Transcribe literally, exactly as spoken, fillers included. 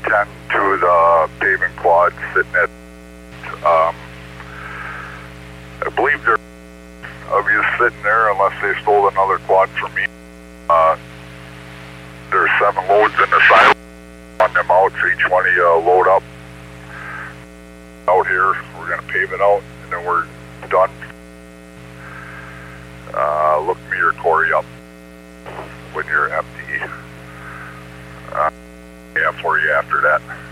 ten to the paving quad sitting at, um, I believe there of you sitting there unless they stole another quad from me. Uh, there's seven loads in the silo on them out, so each one of you uh, load up out here. We're going to pave it out and then we're done. Uh, look me or Corey up when you're empty. Uh, yeah, for you after that.